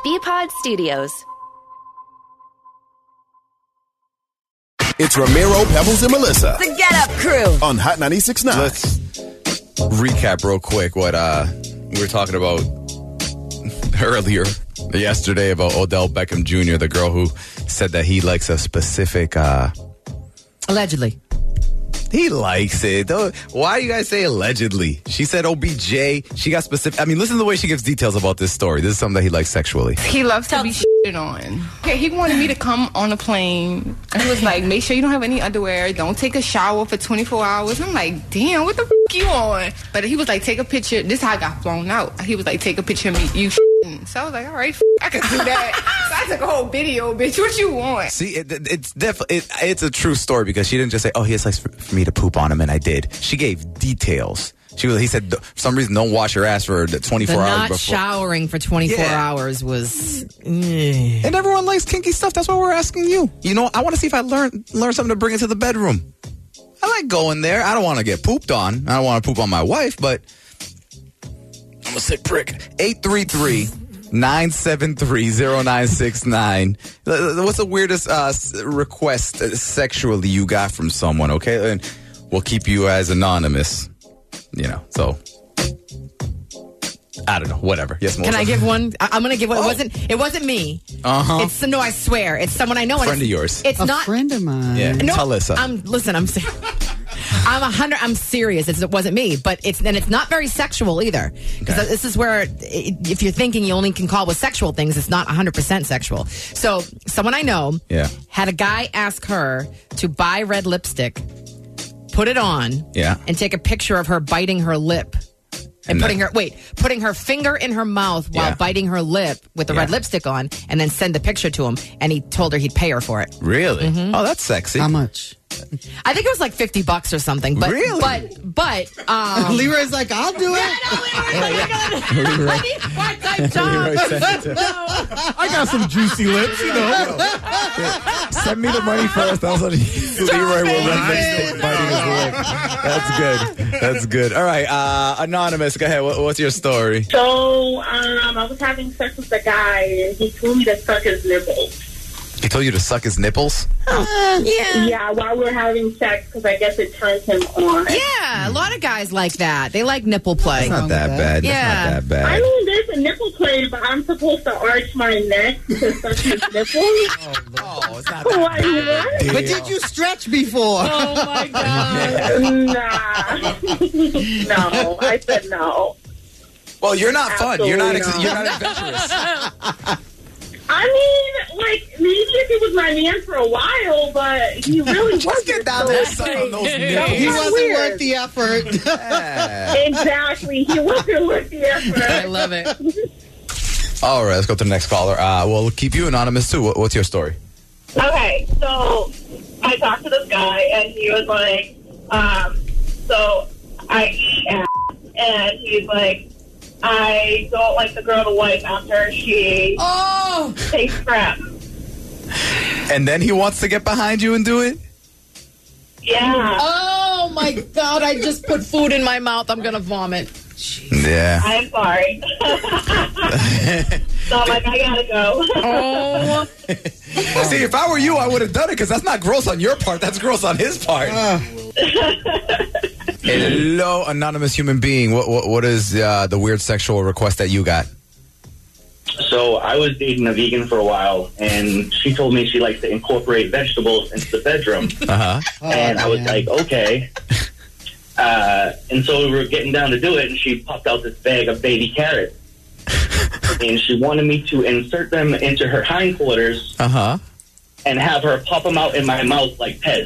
BPod Studios. It's Ramiro, Pebbles, and Melissa. The Get Up Crew. On Hot 96.9. Let's recap real quick what we were talking about earlier yesterday about Odell Beckham Jr., the girl who said that he likes a specific... Allegedly. He likes it. Why do you guys say allegedly? She said OBJ. She got specific. I mean, listen to the way she gives details about this story. This is something that he likes sexually. He loves to be shitted on. Okay, he wanted me to come on a plane. He was like, make sure you don't have any underwear. Don't take a shower for 24 hours. I'm like, damn, what the f*** you on? But he was like, take a picture. This is how I got flown out. He was like, take a picture of me. You shitting. So I was like, all right, I can do that. So I took a whole video, bitch. What you want? See, it's definitely it's a true story because she didn't just say, oh, he has likes for me to poop on him, and I did. She gave details. He said, for some reason, don't wash your ass for 24 hours not before. showering for 24 hours was... And everyone likes kinky stuff. That's why we're asking you. You know, I want to see if I learn something to bring into the bedroom. I like going there. I don't want to get pooped on. I don't want to poop on my wife, but I'm a sick prick. 833-973-0969. What's the weirdest request sexually you got from someone, okay? And we'll keep you as anonymous. You know, so I don't know, whatever. Yes, Melissa. Can I give one? I'm going to give one. It wasn't me. It's no, I swear, it's someone I know. A friend of yours. It's not a friend of mine. Yeah, no, Talissa. I'm serious. It wasn't me, but it's not very sexual either. Because this is where, if you're thinking you only can call with sexual things, it's not 100% sexual. So someone I know had a guy ask her to buy red lipstick, put it on, and take a picture of her biting her lip. And putting her finger in her mouth while biting her lip with the red lipstick on, and then send the picture to him. And he told her he'd pay her for it. Really? Mm-hmm. Oh, that's sexy. How much? I think it was like $50 or something. But, really? But Leroy's like, I'll do it. I need a part-time job. I got some juicy lips, you know. Send me the money first. Also, Leroy will run biting his lip. That's good. All right, Anonymous, go ahead. What's your story? So, I was having sex with a guy, and he told me to suck his nipples. He told you to suck his nipples? Yeah, while we were having sex, because I guess it turns him on. Yeah, a lot of guys like that. They like nipple play. That's not that bad. Yeah. That's not that bad. I mean, there's a nipple play, but I'm supposed to arch my neck to suck his nipples. Oh, it's not that bad. But did you stretch before? Oh, my God. Nah. No, I said no. Well, you're not fun. You're not Absolutely you're not adventurous. I mean, like, maybe if he was my man for a while, but he really wasn't. Get down there, suck on those nipples. He wasn't worth the effort. Exactly. He wasn't worth the effort. I love it. All right, let's go to the next caller. We'll keep you anonymous, too. What's your story? Okay, so I talked to this guy, and he was like, so I eat ass, and he's like, I don't like the girl to wipe after she takes crap. And then he wants to get behind you and do it? Yeah. Oh, my God. I just put food in my mouth. I'm going to vomit. Jeez. Yeah. I'm sorry. So I'm like, I gotta go. Oh. See, if I were you, I would have done it because that's not gross on your part. That's gross on his part. Hello, anonymous human being. What is the weird sexual request that you got? So I was dating a vegan for a while, and she told me she likes to incorporate vegetables into the bedroom. And I was like, okay. And so we were getting down to do it, and she popped out this bag of baby carrots. And she wanted me to insert them into her hindquarters and have her pop them out in my mouth like Pez.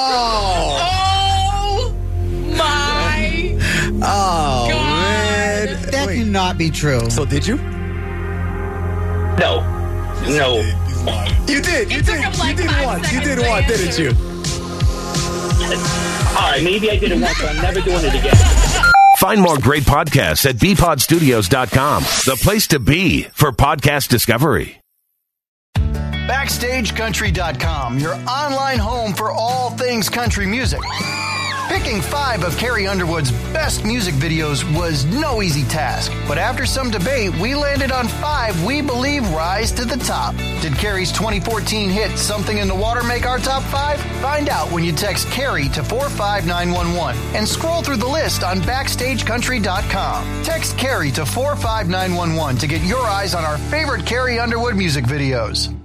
Oh my God. Man. That cannot be true. So did you? No. You did. You did once. You did one, didn't you? All right, maybe I did it once, but I'm never doing it again. Find more great podcasts at bpodstudios.com, the place to be for podcast discovery. BackstageCountry.com, your online home for all things country music. Picking 5 of Carrie Underwood's best music videos was no easy task, but after some debate, we landed on 5 we believe rise to the top. Did Carrie's 2014 hit Something in the Water make our top 5? Find out when you text Carrie to 45911 and scroll through the list on BackstageCountry.com. Text Carrie to 45911 to get your eyes on our favorite Carrie Underwood music videos.